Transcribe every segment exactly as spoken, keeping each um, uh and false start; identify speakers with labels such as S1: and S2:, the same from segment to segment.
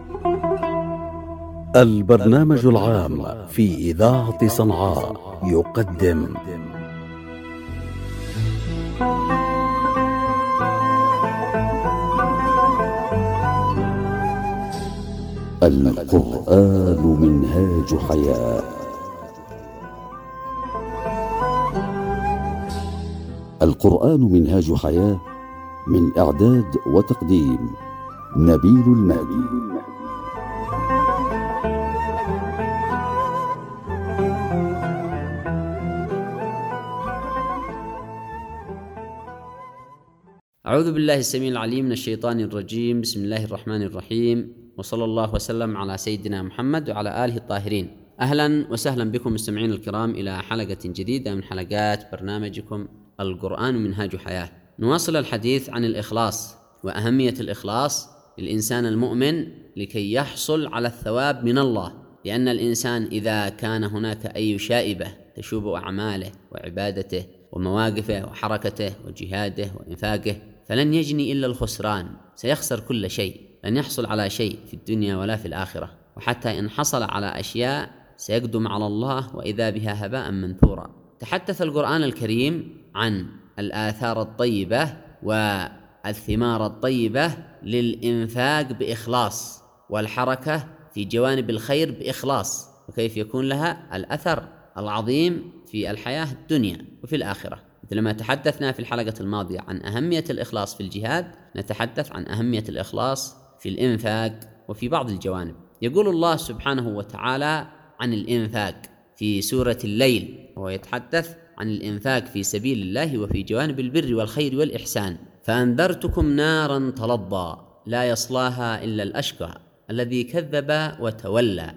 S1: البرنامج العام في إذاعة صنعاء يقدم القرآن منهاج حياة. القرآن منهاج حياة، من إعداد وتقديم نبيل المهدي.
S2: أعوذ بالله السميع العليم من الشيطان الرجيم. بسم الله الرحمن الرحيم، وصلى الله وسلم على سيدنا محمد وعلى آله الطاهرين. أهلا وسهلا بكم مستمعين الكرام إلى حلقة جديدة من حلقات برنامجكم القرآن منهاج حياة. نواصل الحديث عن الإخلاص وأهمية الإخلاص للإنسان المؤمن لكي يحصل على الثواب من الله، لأن الإنسان إذا كان هناك أي شائبة تشوب أعماله وعبادته ومواقفه وحركته وجهاده وإنفاقه فلن يجني إلا الخسران، سيخسر كل شيء، لن يحصل على شيء في الدنيا ولا في الآخرة، وحتى إن حصل على أشياء سيقدم على الله وإذا بها هباء منثورا. تحدث القرآن الكريم عن الآثار الطيبة والثمار الطيبة للإنفاق بإخلاص، والحركة في جوانب الخير بإخلاص، وكيف يكون لها الأثر العظيم في الحياة الدنيا وفي الآخرة. مثل ما تحدثنا في الحلقة الماضية عن أهمية الإخلاص في الجهاد، نتحدث عن أهمية الإخلاص في الإنفاق وفي بعض الجوانب. يقول الله سبحانه وتعالى عن الإنفاق في سورة الليل، وهو يتحدث عن الإنفاق في سبيل الله وفي جوانب البر والخير والإحسان: فأنذرتكم نارا تلظى لا يصلاها إلا الأشقى الذي كذب وتولى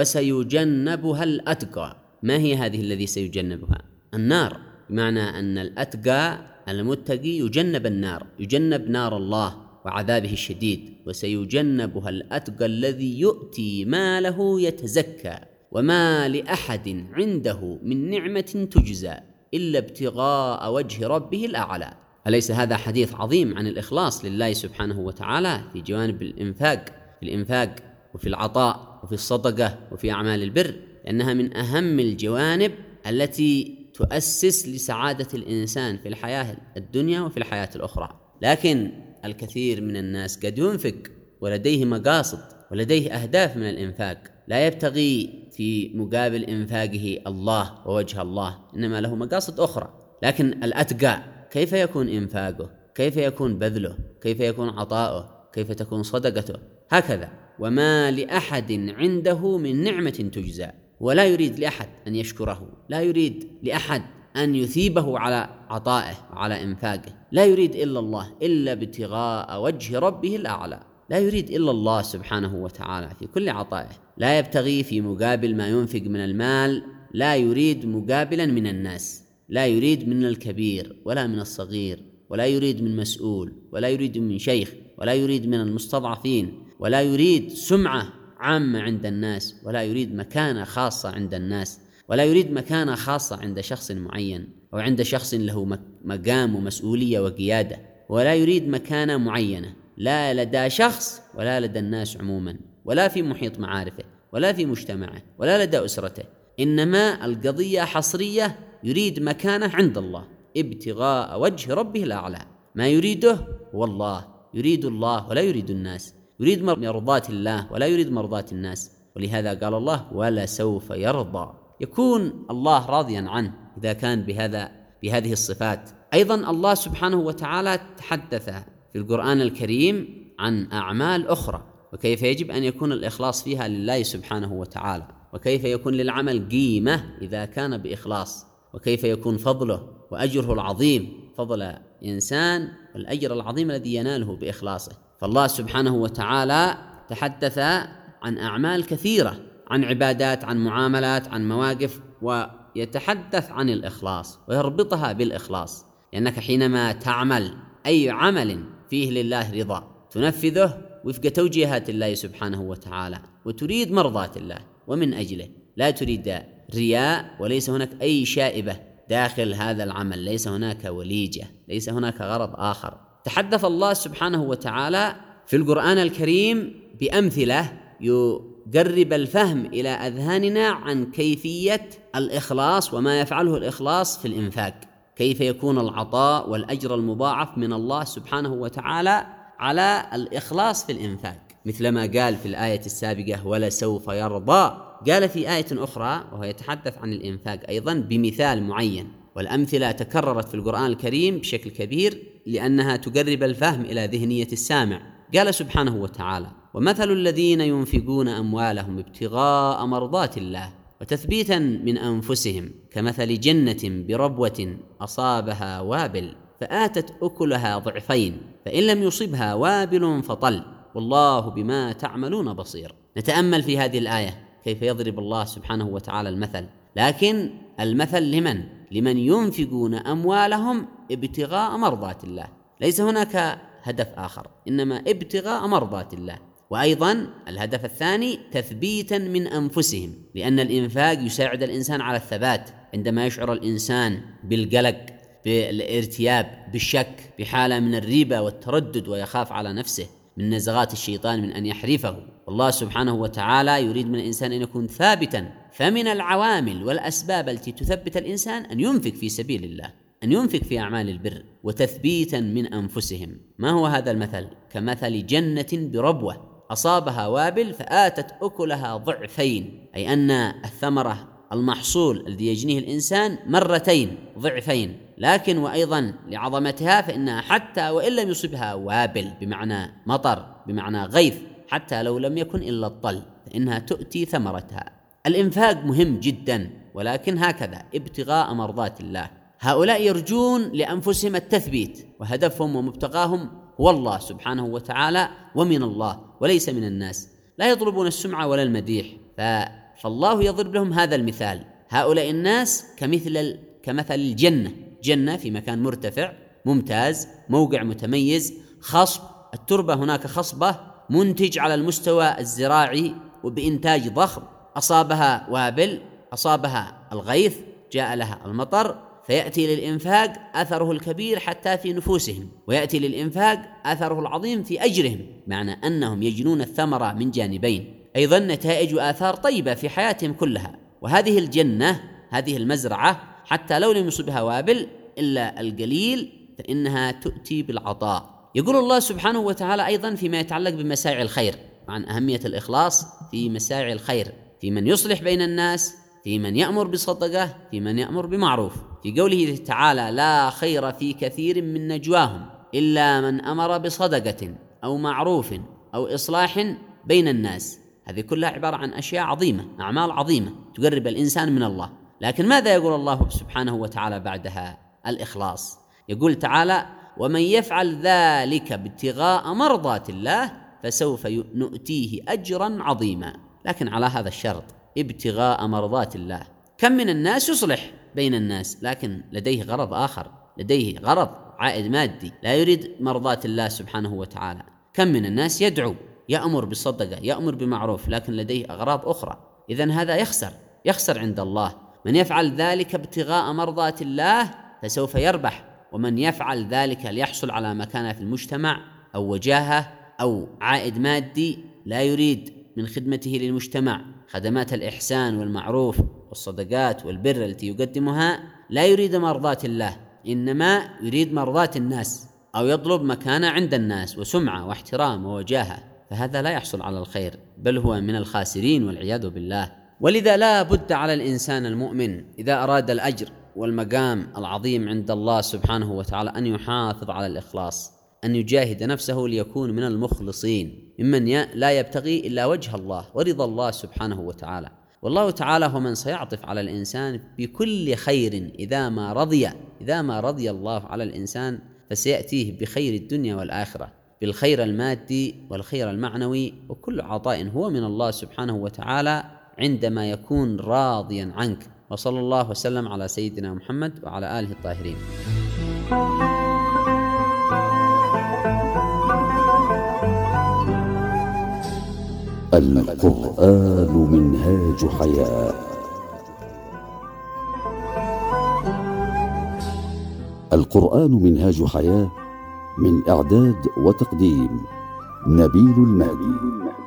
S2: وسيجنبها الأتقى. ما هي هذه الذي سيجنبها؟ النار، بمعنى أن الأتقى المتقي يجنب النار، يجنب نار الله وعذابه الشديد. وسيجنبها الأتقى الذي يؤتي ماله يتزكى وما لأحد عنده من نعمة تجزى إلا ابتغاء وجه ربه الأعلى. أليس هذا حديث عظيم عن الإخلاص لله سبحانه وتعالى في جوانب الإنفاق، في الإنفاق وفي العطاء وفي الصدقة وفي أعمال البر، لأنها من أهم الجوانب التي تؤسس لسعادة الإنسان في الحياة الدنيا وفي الحياة الأخرى. لكن الكثير من الناس قد ينفق ولديه مقاصد ولديه أهداف من الإنفاق، لا يبتغي في مقابل إنفاقه الله ووجه الله، إنما له مقاصد أخرى. لكن الأتقى كيف يكون إنفاقه؟ كيف يكون بذله؟ كيف يكون عطاؤه؟ كيف تكون صدقته؟ هكذا. وما لأحد عنده من نعمة تجزى، ولا يريد لأحد أن يشكره، لا يريد لأحد أن يثيبه على عطائه وعلى إنفاقه، لا يريد إلا الله، إلا ابتغاء وجه ربه الأعلى. لا يريد إلا الله سبحانه وتعالى في كل عطائه، لا يبتغي في مقابل ما ينفق من المال، لا يريد مقابلا من الناس، لا يريد من الكبير ولا من الصغير، ولا يريد من مسؤول، ولا يريد من شيخ، ولا يريد من المستضعفين، ولا يريد سمعة عامة عند الناس، ولا يريد مكانة خاصة عند الناس، ولا يريد مكانة خاصة عند شخص معين أو عند شخص له مقام ومسؤولية وقيادة، ولا يريد مكانة معينة لا لدى شخص ولا لدى الناس عموما، ولا في محيط معارفه، ولا في مجتمعه، ولا لدى أسرته. إنما القضية حصرية، يريد مكانة عند الله ابتغاء وجه ربه الأعلى. ما يريده هو الله، يريد الله ولا يريد الناس، يريد مرضات الله ولا يريد مرضات الناس. ولهذا قال الله: ولا سوف يرضى. يكون الله راضيا عنه إذا كان بهذا بهذه الصفات. أيضا الله سبحانه وتعالى تحدث في القرآن الكريم عن أعمال أخرى، وكيف يجب أن يكون الإخلاص فيها لله سبحانه وتعالى، وكيف يكون للعمل قيمة إذا كان بإخلاص، وكيف يكون فضله وأجره العظيم، فضل إنسان والأجر العظيم الذي يناله بإخلاصه. فالله سبحانه وتعالى تحدث عن أعمال كثيرة، عن عبادات، عن معاملات، عن مواقف، ويتحدث عن الإخلاص ويربطها بالإخلاص. لأنك حينما تعمل أي عمل فيه لله رضا تنفذه وفق توجيهات الله سبحانه وتعالى، وتريد مرضات الله ومن أجله، لا تريد رياء، وليس هناك أي شائبة داخل هذا العمل، ليس هناك وليجة، ليس هناك غرض آخر. تحدث الله سبحانه وتعالى في القرآن الكريم بأمثلة يقرب الفهم إلى أذهاننا عن كيفية الإخلاص وما يفعله الإخلاص في الإنفاق، كيف يكون العطاء والأجر المضاعف من الله سبحانه وتعالى على الإخلاص في الإنفاق، مثلما قال في الآية السابقة ولسوف يرضى. قال في آية أخرى وهو يتحدث عن الإنفاق أيضا بمثال معين، والأمثلة تكررت في القرآن الكريم بشكل كبير لأنها تقرب الفهم إلى ذهنية السامع. قال سبحانه وتعالى ومثل الذين ينفقون أموالهم ابتغاء مرضات الله وتثبيتا من أنفسهم كمثل جنة بربوة أصابها وابل فآتت أكلها ضعفين فإن لم يصبها وابل فطل والله بما تعملون بصير. نتأمل في هذه الآية كيف يضرب الله سبحانه وتعالى المثل، لكن المثل لمن؟ لمن ينفقون أموالهم ابتغاء مرضات الله، ليس هناك هدف آخر، إنما ابتغاء مرضات الله. وأيضا الهدف الثاني تثبيتا من أنفسهم، لأن الإنفاق يساعد الإنسان على الثبات عندما يشعر الإنسان بالقلق، بالارتياب، بالشك، بحالة من الريبة والتردد، ويخاف على نفسه من نزغات الشيطان من أن يحرفه. والله سبحانه وتعالى يريد من الإنسان أن يكون ثابتا، فمن العوامل والأسباب التي تثبت الإنسان أن ينفق في سبيل الله، أن ينفق في أعمال البر وتثبيتا من أنفسهم. ما هو هذا المثل؟ كمثل جنة بربوة أصابها وابل فآتت أكلها ضعفين، أي أن الثمرة المحصول الذي يجنيه الإنسان مرتين ضعفين، لكن وأيضا لعظمتها فإنها حتى وإن لم يصبها وابل بمعنى مطر بمعنى غيث، حتى لو لم يكن إلا الطل فإنها تؤتي ثمرتها. الإنفاق مهم جدا، ولكن هكذا ابتغاء مرضات الله. هؤلاء يرجون لأنفسهم التثبيت، وهدفهم ومبتغاهم هو الله سبحانه وتعالى ومن الله وليس من الناس، لا يطلبون السمعة ولا المديح. فالله يضرب لهم هذا المثال. هؤلاء الناس كمثل كمثل الجنة، جنة في مكان مرتفع ممتاز، موقع متميز، خصب، التربة هناك خصبة، منتج على المستوى الزراعي وبإنتاج ضخم، أصابها وابل، أصابها الغيث، جاء لها المطر، فيأتي للإنفاق أثره الكبير حتى في نفوسهم، ويأتي للإنفاق أثره العظيم في أجرهم، معنى أنهم يجنون الثمرة من جانبين، أيضا نتائج وآثار طيبة في حياتهم كلها. وهذه الجنة، هذه المزرعة، حتى لو لم يصبها وابل إلا القليل فإنها تؤتي بالعطاء. يقول الله سبحانه وتعالى أيضا فيما يتعلق بمساعي الخير عن أهمية الإخلاص في مساعي الخير، في من يصلح بين الناس، في من يأمر بصدقة، في من يأمر بمعروف. في قوله تعالى لا خير في كثير من نجواهم إلا من أمر بصدقة أو معروف أو إصلاح بين الناس. هذه كلها عبارة عن أشياء عظيمة، أعمال عظيمة تقرب الإنسان من الله. لكن ماذا يقول الله سبحانه وتعالى بعدها؟ الإخلاص. يقول تعالى ومن يفعل ذلك ابتغاء مرضات الله فسوف نؤتيه أجرا عظيما، لكن على هذا الشرط، ابتغاء مرضات الله. كم من الناس يصلح بين الناس لكن لديه غرض آخر، لديه غرض عائد مادي، لا يريد مرضات الله سبحانه وتعالى. كم من الناس يدعو، يأمر بالصدقة، يأمر بمعروف، لكن لديه أغراض أخرى. إذن هذا يخسر، يخسر عند الله. من يفعل ذلك ابتغاء مرضات الله فسوف يربح، ومن يفعل ذلك ليحصل على مكانة في المجتمع أو وجاهة أو عائد مادي، لا يريد من خدمته للمجتمع خدمات الإحسان والمعروف والصدقات والبر التي يقدمها، لا يريد مرضات الله، إنما يريد مرضات الناس، أو يطلب مكانة عند الناس وسمعة واحترام ووجاهة، فهذا لا يحصل على الخير، بل هو من الخاسرين والعياذ بالله. ولذا لا بد على الإنسان المؤمن إذا أراد الأجر والمقام العظيم عند الله سبحانه وتعالى أن يحافظ على الإخلاص، أن يجاهد نفسه ليكون من المخلصين، ممن لا يبتغي إلا وجه الله ورضا الله سبحانه وتعالى. والله تعالى هو من سيعطف على الإنسان بكل خير إذا ما رضي إذا ما رضي الله على الإنسان، فسيأتيه بخير الدنيا والآخرة، بالخير المادي والخير المعنوي، وكل عطاء هو من الله سبحانه وتعالى عندما يكون راضيا عنك. وصلى الله وسلم على سيدنا محمد وعلى آله الطاهرين.
S1: القرآن منهاج حياة. القرآن منهاج حياة، من إعداد وتقديم نبيل المهدي.